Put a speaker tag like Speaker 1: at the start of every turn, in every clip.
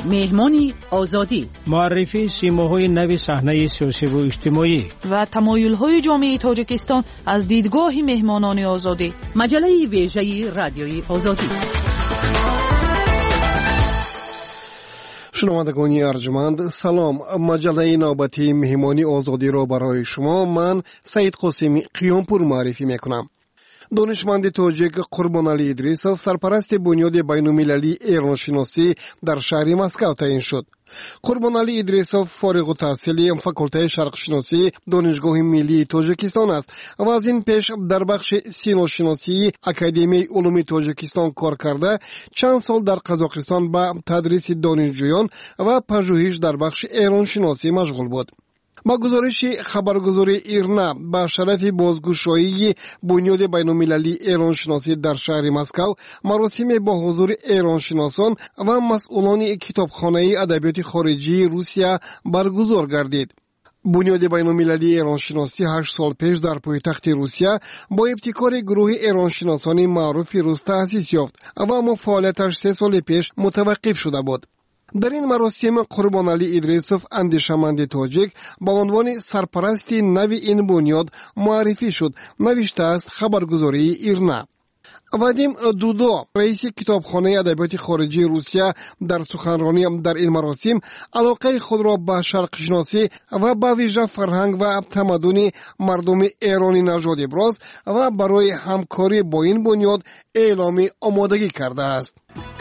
Speaker 1: مهمانی آزادی،
Speaker 2: معرفی سیماهای نو صحنه سیاسی و اجتماعی
Speaker 3: و تمایل‌های جامعه تاجیکستان از دیدگاه مهمانان آزادی.
Speaker 1: مجله ویژه رادیوی آزادی.
Speaker 4: شنوندگان ارجمند سلام. مجله نوبتی مهمانی آزادی را برای شما من سعید قاسمی قیامپور معرفی میکنم. دانشمند تاجیک قربانعلی ادریسوف سرپرست بنیاد بین‌المللی ایرانشناسی در شهر مسکو تعیین شد. قربانعلی ادریسوف فارغ التحصیل فاکولته شرقشناسی دانشگاه ملی تاجیکستان است و از این پیش در بخش سینوشناسی اکادمی علوم تاجیکستان کار کرده چند سال در قزاقستان به تدریس دانشجویان و پژوهش در بخش ایرانشناسی مشغول بود. با گزارش خبرگزاری ایرنا با شرف بازگشایی بنیاد بین‌المللی ایرانشناسی در شهر مسکو مراسم با حضور ایرانشناسان و مسئولان کتابخانه ادبیات خارجی روسیه برگزار گردید. بنیاد بین‌المللی ایرانشناسی 8 سال پیش در پایتخت روسیه با ابتکار گروه ایرانشناسان معروف روس تأسیس یافت و اما فعالیتش 3 سال پیش متوقف شده بود. در این مراسم قربانعلی ادریسوف اندیشمند تاجیک با عنوان سرپرست نو این بنیاد معرفی شد، نوشته است خبرگزاری ایرنا. وادیم دودو رئیس کتابخانه ادبیات خارجی روسیه در سخنرانی در این مراسم علاقه خود را به شرق شناسی و به ویژه فرهنگ و تمدن مردم ایرانی نژاد ابراز و برای همکاری با این بنیاد اعلام آمادگی کرده است.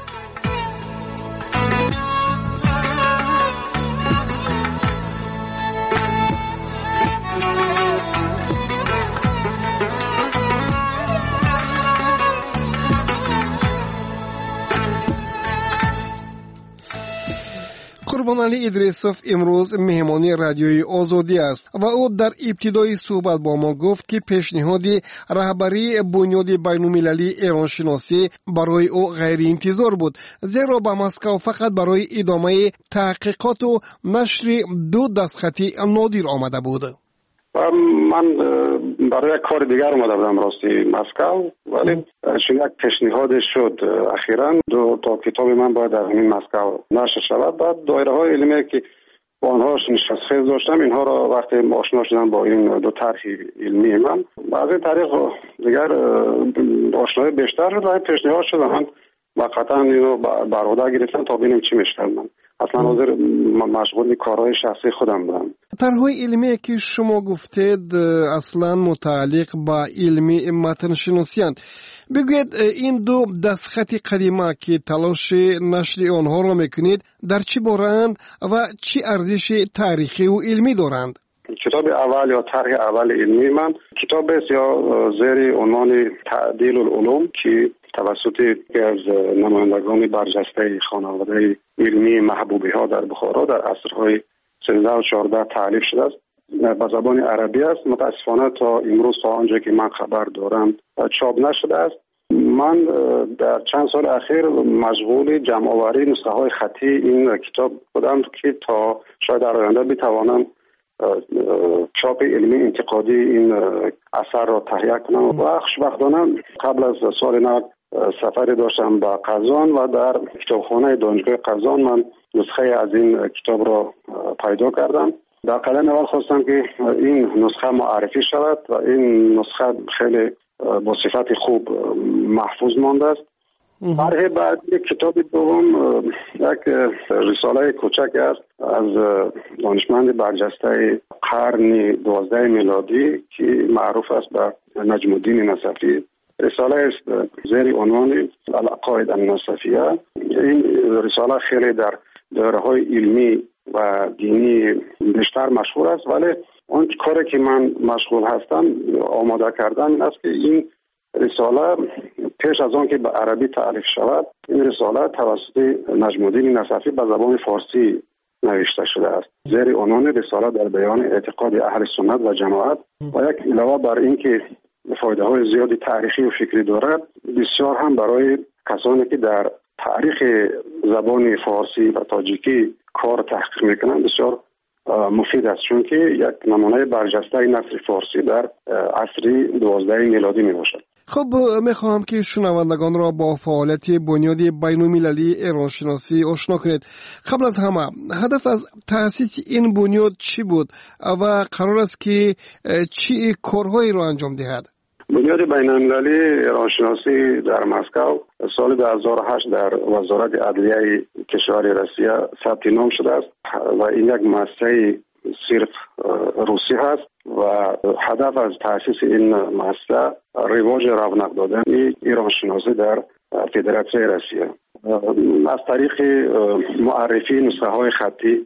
Speaker 4: قربانعلی ادریسوف امروز مهمانی رادیوی آزادی است و او در ابتدای صحبت با ما گفت که پیشنهاد رهبری بنیاد بین‌المللی ایرانشناسی برای او غیر انتظار بود، زیرا به مسکو فقط برای ادامه تحقیقات و نشر 2 دستخط نادر آمده بود.
Speaker 5: من برای کار دیگر اومده بودم راستی مسکو، ولی چون یک پیشنهاد شد اخیراً 2 تا کتاب من باید در همین مسکو نشر شود. بعد دایره های علمی که با آنها نشست داشتم اینها را وقتی آشنا شدم با این 2 طرح علمی من، از این طریق دیگر آشنایی بیشتر شد و پیشنهاد شد من واقعا اینو بر عهده گرفتم تا ببینیم چی میشه. من اصلا حاضر مشغول کارهای شخصی خودم بودم.
Speaker 4: طرح‌های علمی که شما گفتید اصلا متعلق با علمی متن شناسی اند. بگوید این 2 دستخط قدیمه که تلاش نشر آنها را میکنید در چی بارند و چی ارزش تاریخی و علمی دارند؟
Speaker 5: کتاب اول یا طرح اول علمی من کتاب است یا زیر عنوان تعدیل العلوم که توسط یکی از نمایندگان برجسته خانواده علمی محبوبی ها در بخارا در عصرهای 13 و 14 تألیف شده است. به زبان عربی است. متاسفانه تا امروز تا آنجا که من خبر دارم چاپ نشده است. من در چند سال اخیر مشغول جمع آوری نسخه های خطی این کتاب بودم که تا شاید در آینده بتوانم چاپ علمی انتقادی این اثر را تهیه کنم. و خوشبختانه قبل از سال 90 سفری داشتم به قزان و در کتابخانه دانشگاه قزان من نسخه از این کتاب را پیدا کردم. در قدم اول خواستم که این نسخه معرفی شود و این نسخه خیلی با صفت خوب محفوظ مانده است. طرح بعدی کتاب دوم یک رساله کوچک است از دانشمند برجسته قرن 12 میلادی که معروف است به نجم الدین نصفی. رساله است زیر عنوان العقاید النصفیه. این رساله خیلی در دایره‌های علمی و دینی بیشتر مشهور است، ولی اون کاری که من مشغول هستم آماده کردن است که این رساله پیش از آن که به عربی تألیف شود این رساله توسط نجم الدین نصفی به زبان فارسی نوشته شده است زیر عنوان رساله در بیان اعتقاد اهل سنت و جماعت و یک علاوه بر این که فایده های زیادی تاریخی و فکری دارد بسیار هم برای کسانی که در تاریخ زبان فارسی و تاجیکی کار تحقیق میکنند بسیار مفید است، چون که یک نمونه برجسته نثر فارسی در عصر 12 میلادی می باشد.
Speaker 4: خب میخواهم که شنوندگان را با فعالیت بنیاد بین‌المللی ایرانشناسی آشنا کنید. قبل از همه هدف از تأسیس این بنیاد چی بود و قرار است که چی کارهایی را انجام دهد؟
Speaker 5: بنیاد بین‌المللی ایرانشناسی در مسکو سال 2008 در وزارت عدلیه کشور روسیه ثبت نام شده است و این یک مؤسسه صرف روسی هست و هدف از تأسیس این مؤسسه رواج رونق دادن ایرانشناسی در فدراسیون روسیه از طریق معرفی نسخه های خطی،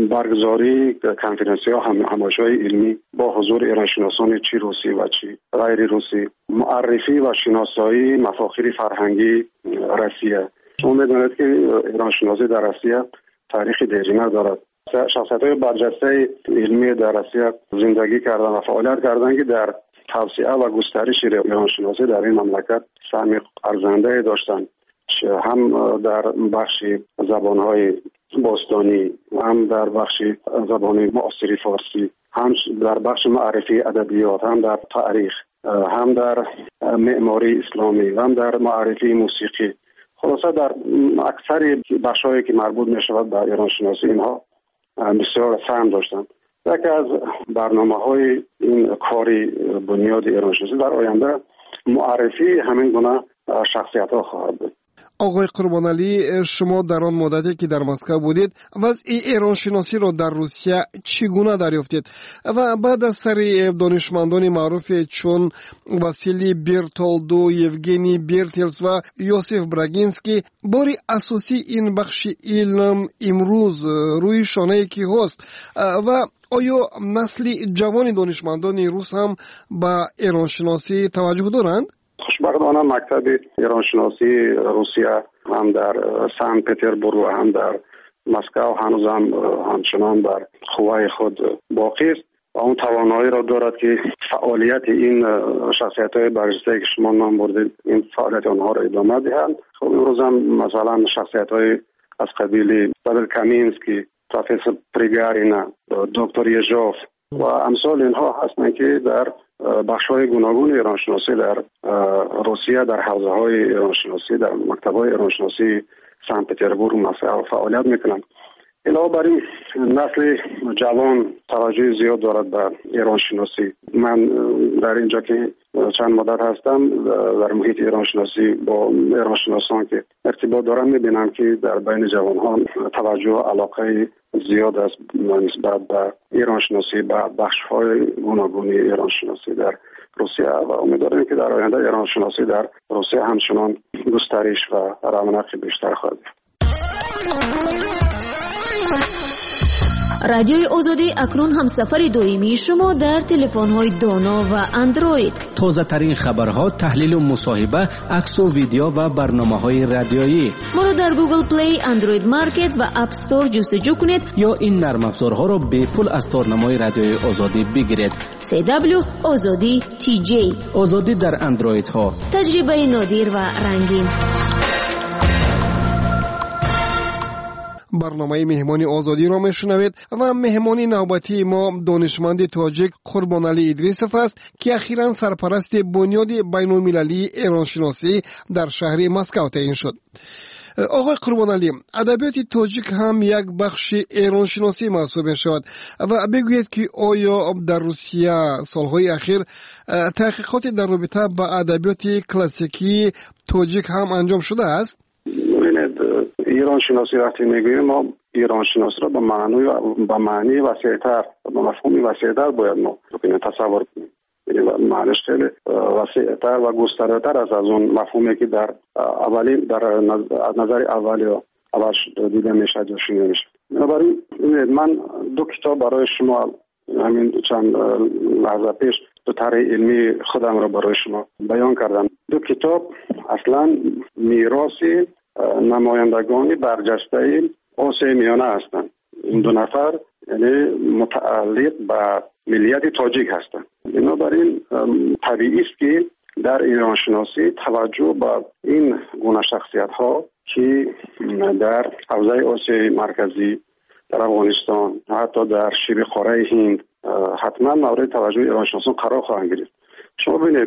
Speaker 5: برگزاری کنفرانسی ها، همایش‌های علمی با حضور ایرانشناسان چی روسی و چی غیر روسی، معرفی و شناسایی مفاخر فرهنگی روسیه. شما می‌دانید که ایرانشناسی در روسیه تاریخ دیرینه دارد. شخصیت‌های برجسته علمی در روسیه زندگی کردن و فعالیت کردن که در توسعه و گسترش ایرانشناسی در این مملکت سهم ارزنده داشتند، هم در بخش زبان‌های باستانی، هم در بخش زبان معاصر فارسی، هم در بخش معرفی ادبیات، هم در تاریخ، هم در معماری اسلامی، هم در معرفی موسیقی. خلاصه در اکثر بخش‌هایی که مربوط می‌شود به ایرانشناسی اینها بسیار سهم داشتند. یکی از برنامه‌های این کاری بنیاد ایرانشناسی در آینده معرفی همین گونه شخصیت‌ها خواهد بود.
Speaker 4: آقای قربانعلی، شما در آن مدتی که در مسکو بودید وضع ایرانشناسی را در روسیه چگونه دریافتید و بعد از سر دانشمندان معروف چون واسیلی برتولدو، یوگنی برتلس و یوسف براگینسکی باری اساسی این بخش علم امروز روی شانه کی هست و آیا نسل جوان دانشمندان روس هم به ایرانشناسی توجه دارند؟
Speaker 5: خوشبختانه مکتب ایرانشناسی روسیه هم در سن پترزبورگ و هم در مسکو هنوز هم همچنان بر قوای خود باقی است و اون توانایی را دارد که فعالیت این شخصیت‌های برجسته که شما نام بردید این فعالیت آنها را ادامه دهند. خب امروز هم مثلا شخصیت‌های از قبیل پاول کامینسکی، پروفسور پریگارینا، دکتر یژوف و امثال اینها هستند که در بخش‌های گوناگون ایرانشناسی در روسیه در حوزه‌های ایرانشناسی در مکتب‌های ایرانشناسی سن پترزبورگ مسکو فعالیت می‌کنند. علاوه بر این نسل جوان توجه زیاد دارد به ایرانشناسی. من در اینجا که چند مدت هستم در محیط ایرانشناسی با ایرانشناسان که ارتباط دارم می‌بینم که در بین جوان‌ها توجه و علاقه زیاد است نسبت به ایرانشناسی به بخش‌های گوناگون ایرانشناسی در روسیه و امیدوارم که در آینده ایرانشناسی در روسیه همچنان گسترش و رونق بیشتر خواهد یافت.
Speaker 6: رادیوی آزادی اکنون هم سفر دائمی شما در تلفن‌های دانا و اندروید.
Speaker 2: تازه ترین خبرها، تحلیل و مصاحبه، عکس و ویدیو و برنامه‌های رادیویی.
Speaker 6: ما رو در گوگل پلی، اندروید مارکت و اپ استور جستجو کنید
Speaker 2: یا این نرم افزارها را به پول از تارنمای رادیوی آزادی بگیرید.
Speaker 6: CW آزادی TJ.
Speaker 2: آزادی در اندروید ها.
Speaker 6: تجربه نادر و رنگین.
Speaker 4: برنامه مهمانی آزادی را میشنوید و مهمانی نوبتی ما دانشمند تاجیک قربانعلی ادریسوف است که اخیراً سرپرست بنیاد بین‌المللی ایرانشناسی در شهر مسکو تعیین شد. آقای قربانعلی، ادبیات تاجیک هم یک بخش ایرانشناسی محسوب می‌شود و بگویید که آیا در روسیه سالهای اخیر تحقیقات در رابطه با ادبیات کلاسیکی تاجیک هم انجام شده است؟
Speaker 5: ایران شناسی وقتی میگوییم ما ایران شناسی را به معنی وسیع‌تر به مفهومی وسیع‌تر باید ما تصور کنیم. یعنی معنیش خیلی وسیع‌تر و گسترده‌تر از اون مفهومی که در نظر اول دیده میشه یا شنیده میشه. بنابراین من دو کتاب برای شما همین چند لحظه پیش دو طرح علمی خودم را برای شما بیان کردم. دو کتاب اصلا میراثی نمایندگان برجسته آسیای میانه هستند. این دو نفر یعنی متعلق به ملیت تاجیک هستند. بنابراین طبیعی است که در ایرانشناسی توجه به این گونه شخصیت ها که در حوزه آسیای مرکزی، در افغانستان، حتی در شبه قاره هند حتما مورد توجه ایرانشناسان قرار خواهند گرفت. شما ببینید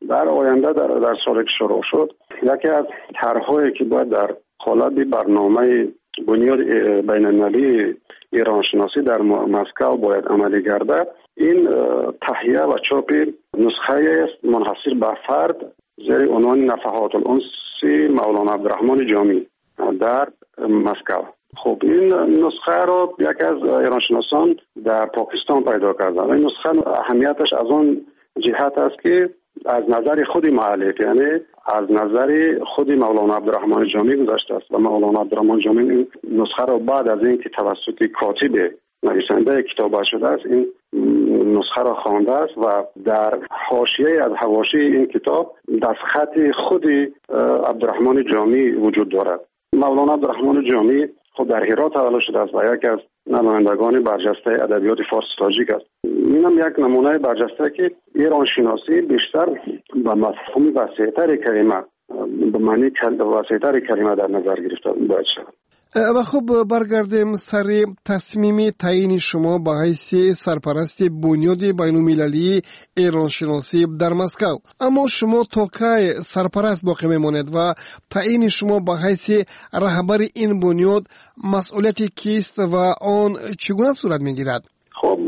Speaker 5: در آینده در سالی که شروع شد یکی از طرح‌هایی که باید در قالب برنامه بنیاد بین‌المللی ایران شناسی در مسکو باید عملی گردد، این تهیه و چاپ نسخه است منحصر به فرد زیر عنوان نفحات الانس مولانا عبدالرحمن جامی در مسکو. خب این نسخه را یکی از ایرانشناسان در پاکستان پیدا کردند. این نسخه اهمیتش از آن جهت است که از نظر خود مؤلف، یعنی از نظر خود مولانا عبدالرحمن جامی گذشته است و مولانا عبدالرحمن جامی این نسخه را بعد از اینکه توسط کاتب نویسنده کتاب شده است این نسخه را خوانده است و در حاشیه از حواشی این کتاب دستخط خود عبدالرحمن جامی وجود دارد. مولانا عبدالرحمن جامی خود در هرات تولد شده است و یکی از نمایندگان برجسته ادبیات فارسی تاجیک است. اینم یک نمونه برجسته که ایران شناسی بیشتر به مفهوم وسیع‌تر کلمه به معنی وسیع‌تر کلمه در نظر گرفته باید شود.
Speaker 4: و خب برگردیم سر تصمیم تعیین شما به حیث سرپرست بنیاد بین‌المللی ایران شناسی در مسکو. اما شما تا کی سرپرست باقی میماند و تعیین شما به حیث رهبر این بنیاد مسئولیت کیست و آن چگونه صورت میگیرد؟
Speaker 5: خب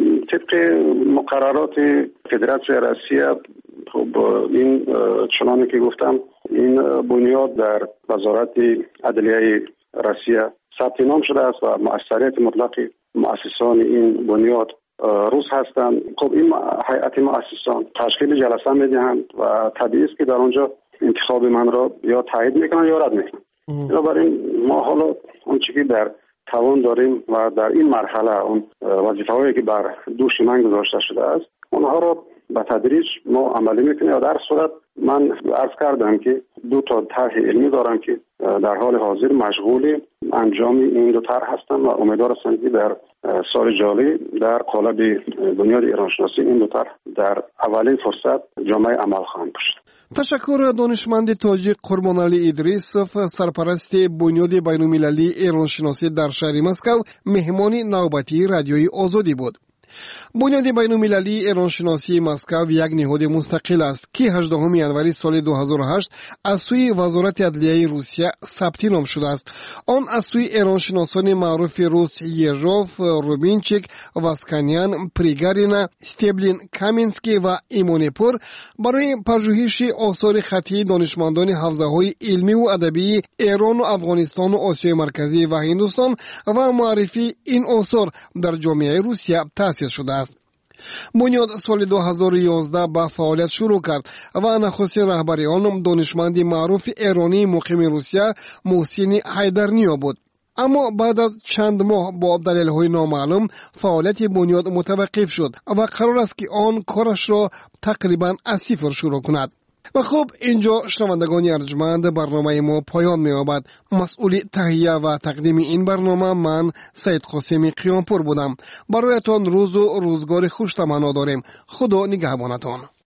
Speaker 5: طبق مقررات فدراسیون روسیه خب این چنانه که گفتم این بنیاد در وزارت عدلیه روسیه ثبت نام شده است و مؤثریت مطلق مؤسسان این بنیاد روس هستند. خب این هیئت مؤسسان تشکیل جلسه میدهند و طبیعی است که در آنجا انتخاب من را یا تایید میکنند یا رد میکنند. بنابراین ما حالا اون چیزی که در توان داریم و در این مرحله اون وظیفه‌هایی که بر دوش من گذاشته شده است اونها را به تدریج ما عملی میکنیم. در صورت من عرض کردم که 2 طرح علمی دارم که در حال حاضر مشغول انجام این 2 طرح هستم و امیدوار هستم که در سال جاری در قالب بنیاد ایران شناسی این 2 طرح در اولین فرصت جامعه عمل خواهند شد.
Speaker 4: تشکر دانشمند تاجیک قربانعلی ادریسوف، سرپرست بنیاد بین‌المللی ایران شناسی در شهر مسکو، مهمان نوبتی رادیوی آزادی بود. بنیاد بین‌المللی ایران شناسی مسکو یک نهاد مستقل است که 18 ینوری سال 2008 از سوی وزارت عدلیه روسیه ثبت نام شده است. آن از سوی ایران شناسان معروف روس یژوف، روبینچیک، واسکانیان، پریگارینا، استبلین کامینسکی و ایمونپور برای پژوهش آثار خطی دانشمندان حوزه‌های علمی و ادبی ایران و افغانستان و آسیای مرکزی و هندوستان و معرفی این آثار در جامعه روسیه تأسیس شده است. بنیاد سال 2011 به فعالیت شروع کرد و نخستین رهبر آن دانشمند معروف ایرانی مقیم روسیه محسن حیدرنیا بود. اما بعد از چند ماه با دلایل نامعلوم فعالیت بنیاد متوقف شد و قرار است که آن کارش را تقریبا از صفر شروع کند. و خب اینجا شنوندگان ارجمند برنامه ما پایان می‌یابد. مسئول تهیه و تقدیم این برنامه من سید قاسمی قیامپور بودم. برایتان روز و روزگار خوش تمنا داریم. خدا نگهبانتان.